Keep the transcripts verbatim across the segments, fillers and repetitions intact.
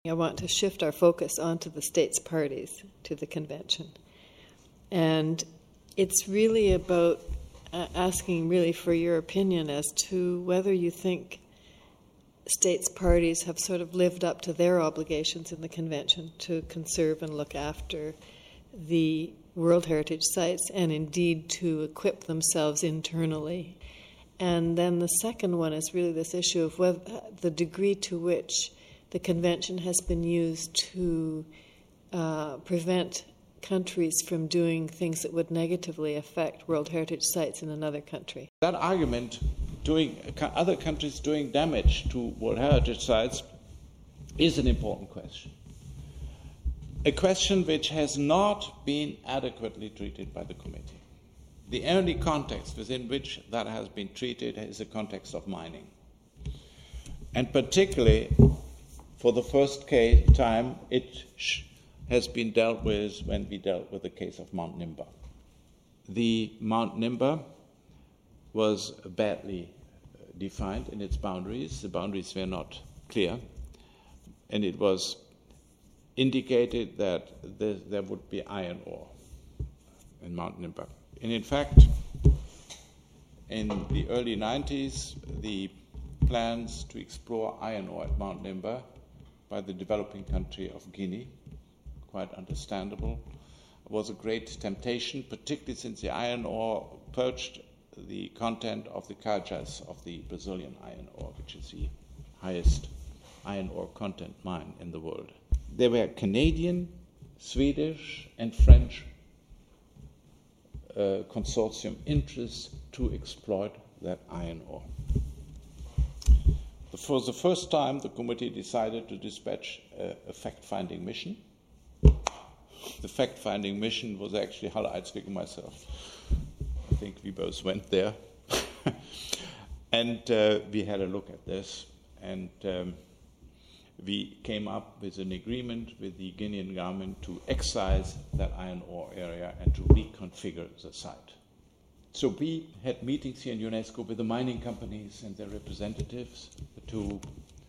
I want to shift our focus onto the states parties to the convention. And it's really about uh, asking really for your opinion as to whether you think states parties have sort of lived up to their obligations in the convention to conserve and look after the World Heritage Sites and indeed to equip themselves internally. And then the second one is really this issue of whether, the degree to which the convention has been used to uh, prevent countries from doing things that would negatively affect World Heritage Sites in another country. That argument, doing other countries doing damage to World Heritage Sites, is an important question. A question which has not been adequately treated by the committee. The only context within which that has been treated is the context of mining. And particularly, for the first case, time, it sh- has been dealt with when we dealt with the case of Mount Nimba. The Mount Nimba was badly defined in its boundaries. The boundaries were not clear, and it was indicated that there, there would be iron ore in Mount Nimba. And in fact, in the early nineties, the plans to explore iron ore at Mount Nimba by the developing country of Guinea, quite understandable, was a great temptation, particularly since the iron ore poached the content of the Carajás of the Brazilian iron ore, which is the highest iron ore content mine in the world. There were Canadian, Swedish, and French uh, consortium interests to exploit that iron ore. For the first time, the committee decided to dispatch a, a fact-finding mission. The fact-finding mission was actually Halle Eidsvik and myself. I think we both went there. and uh, we had a look at this, and um, we came up with an agreement with the Guinean government to excise that iron ore area and to reconfigure the site. So we had meetings here in UNESCO with the mining companies and their representatives to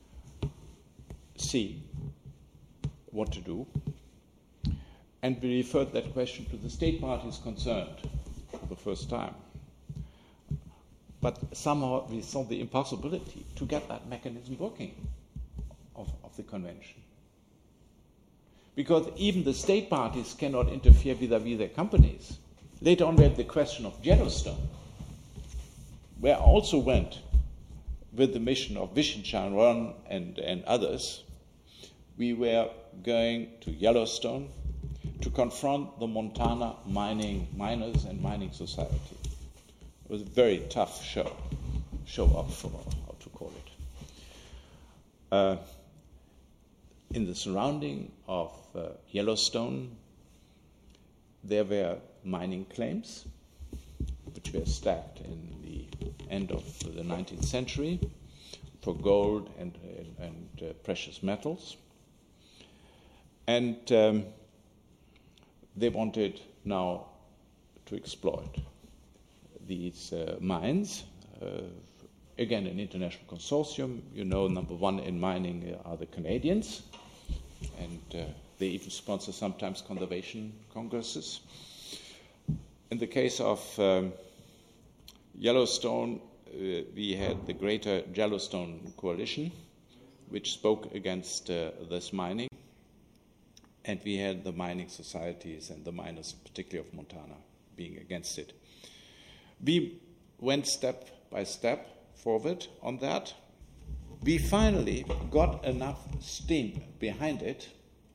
see what to do. And we referred that question to the state parties concerned for the first time. But somehow we saw the impossibility to get that mechanism working of, of the convention. Because even the state parties cannot interfere vis-à-vis their companies. Later on, we had the question of Yellowstone, where I also went with the mission of Vishen Charan and, and others. We were going to Yellowstone to confront the Montana mining miners and mining society. It was a very tough show, show up for how to call it. Uh, in the surrounding of uh, Yellowstone, there were mining claims, which were stacked in the end of the nineteenth century for gold and, and, and uh, precious metals. And um, they wanted now to exploit these uh, mines. Uh, again, an international consortium. You know, number one in mining are the Canadians, and uh, they even sponsor sometimes conservation congresses. In the case of um, Yellowstone, uh, we had the Greater Yellowstone Coalition, which spoke against uh, this mining, and we had the mining societies and the miners, particularly of Montana, being against it. We went step by step forward on that. We finally got enough steam behind it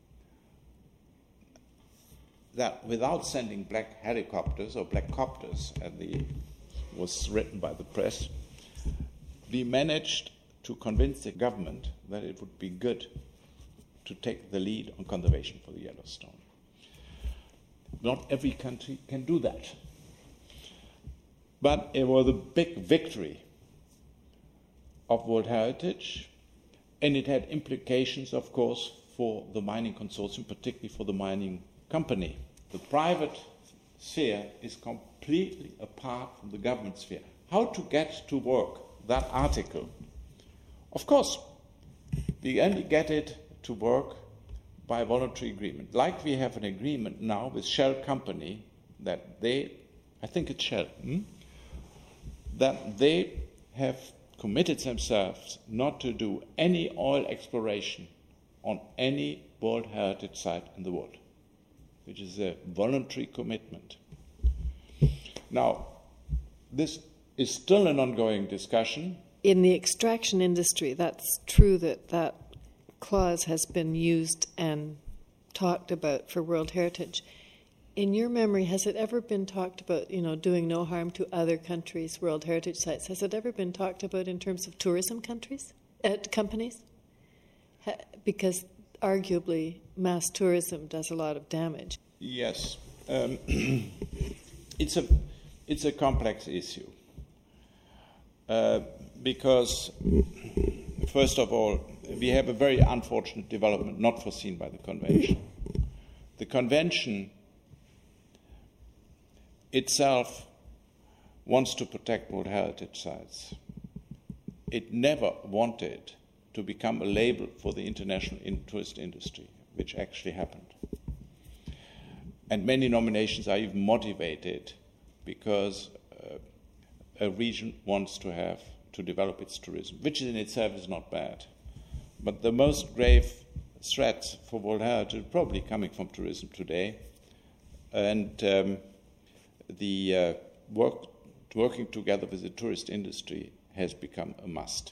that without sending black helicopters or black copters, as the was written by the press, we managed to convince the government that it would be good to take the lead on conservation for the Yellowstone. Not every country can do that. But it was a big victory of World Heritage, and it had implications, of course, for the mining consortium, particularly for the mining company. The private sphere is completely apart from the government sphere. How to get to work that article? Of course, we only get it to work by voluntary agreement. Like we have an agreement now with Shell Company that they, I think it's Shell, hmm? that they have committed themselves not to do any oil exploration on any World Heritage Site in the world, which is a voluntary commitment. Now, this is still an ongoing discussion. In the extraction industry, that's true that that clause has been used and talked about for World Heritage. In your memory, has it ever been talked about, you know, doing no harm to other countries' World Heritage Sites? Has it ever been talked about in terms of tourism countries, uh, companies? Ha- because arguably mass tourism does a lot of damage. Yes. Um, it's a it's a complex issue. Uh, because, first of all, we have a very unfortunate development not foreseen by the Convention. The Convention itself wants to protect World Heritage Sites. It never wanted to become a label for the international tourist industry, which actually happened. And many nominations are even motivated because uh, a region wants to have to develop its tourism, which in itself is not bad. But the most grave threats for World Heritage are probably coming from tourism today. And um, the uh, work, working together with the tourist industry has become a must.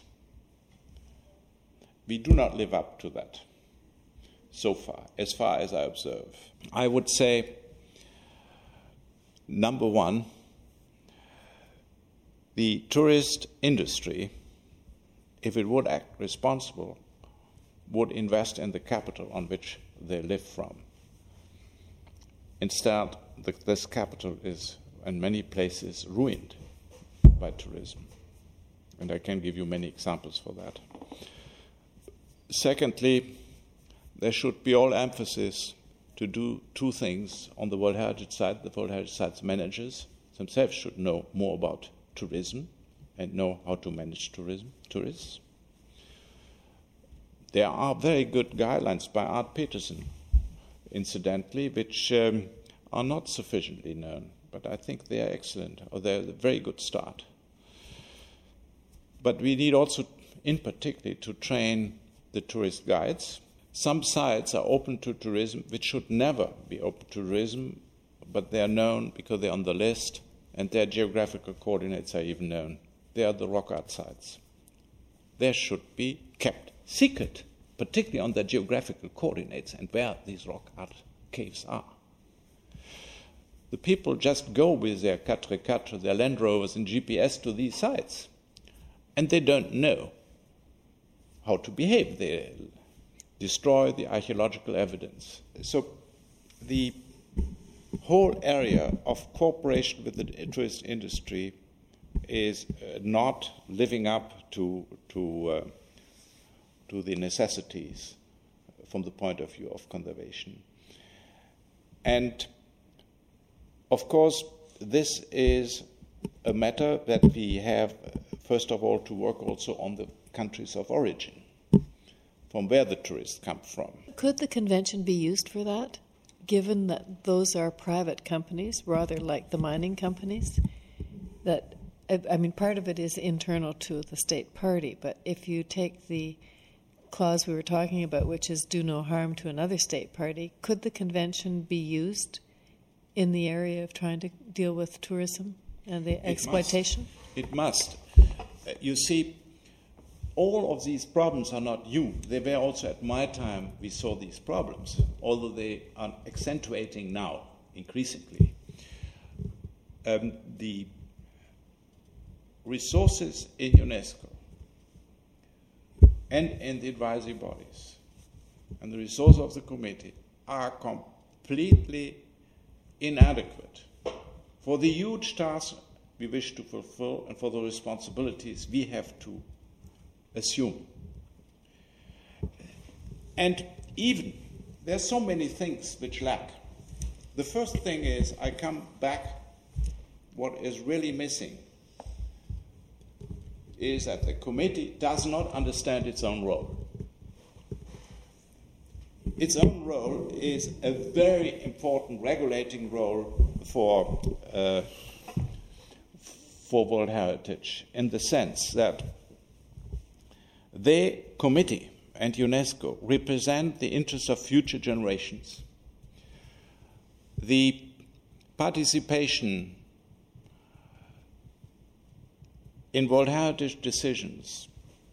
We do not live up to that so far, as far as I observe. I would say, number one, the tourist industry, if it would act responsible, would invest in the capital on which they live from. Instead, the, this capital is, in many places, ruined by tourism. And I can give you many examples for that. Secondly, there should be all emphasis to do two things on the World Heritage Site. The World Heritage Sites managers themselves should know more about tourism and know how to manage tourism, tourists. There are very good guidelines by Art Peterson, incidentally, which um, are not sufficiently known, but I think they are excellent, or they're a very good start. But we need also, in particular, to train the tourist guides. Some sites are open to tourism, which should never be open to tourism, but they are known because they're on the list, and their geographical coordinates are even known. They are the rock art sites. They should be kept secret, particularly on their geographical coordinates and where these rock art caves are. The people just go with their quatre quatre, their Land Rovers and G P S to these sites, and they don't know how to behave. They destroy the archaeological evidence. So the whole area of cooperation with the tourist industry is uh, not living up to to uh, to the necessities from the point of view of conservation. And of course, this is a matter that we have, first of all, to work also on the countries of origin, from where the tourists come from. Could the convention be used for that, given that those are private companies, rather like the mining companies? That, I mean, part of it is internal to the state party, but if you take the clause we were talking about, which is do no harm to another state party, could the convention be used in the area of trying to deal with tourism and the It exploitation? Must. It must. Uh, you see, all of these problems are not new. They were also at my time we saw these problems, although they are accentuating now increasingly. Um, the resources in UNESCO and in the advisory bodies and the resources of the committee are completely inadequate for the huge tasks we wish to fulfill and for the responsibilities we have to assume. And even, there are so many things which lack. The first thing is, I come back, what is really missing is that the committee does not understand its own role. its own role is a very important regulating role for uh, for World Heritage, in the sense that the committee and UNESCO represent the interests of future generations. The participation in World Heritage decisions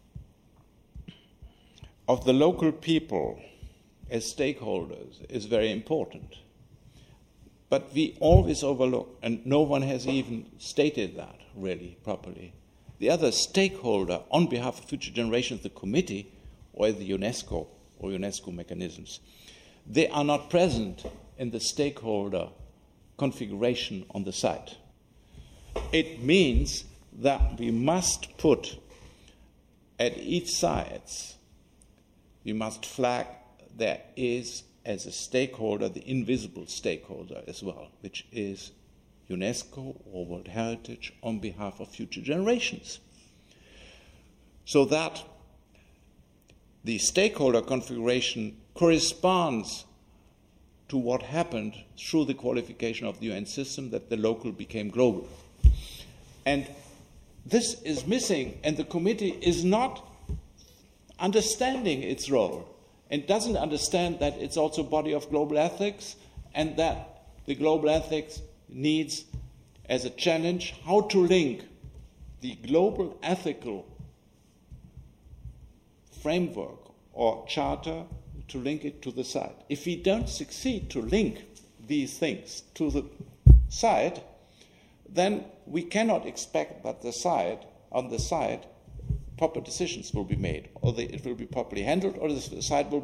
of the local people as stakeholders is very important. But we always overlook, and no one has even stated that really properly, the other stakeholder on behalf of future generations, the committee or the UNESCO or UNESCO mechanisms. They are not present in the stakeholder configuration on the site. It means that we must put at each side, we must flag there is, as a stakeholder, the invisible stakeholder as well, which is UNESCO or World Heritage on behalf of future generations. So that the stakeholder configuration corresponds to what happened through the qualification of the U N system, that the local became global. And this is missing, and the committee is not understanding its role, and doesn't understand that it's also a body of global ethics, and that the global ethics needs as a challenge how to link the global ethical framework or charter, to link it to the site. If we don't succeed to link these things to the site, then we cannot expect that the site, on the site, proper decisions will be made, or the, it will be properly handled, or the site will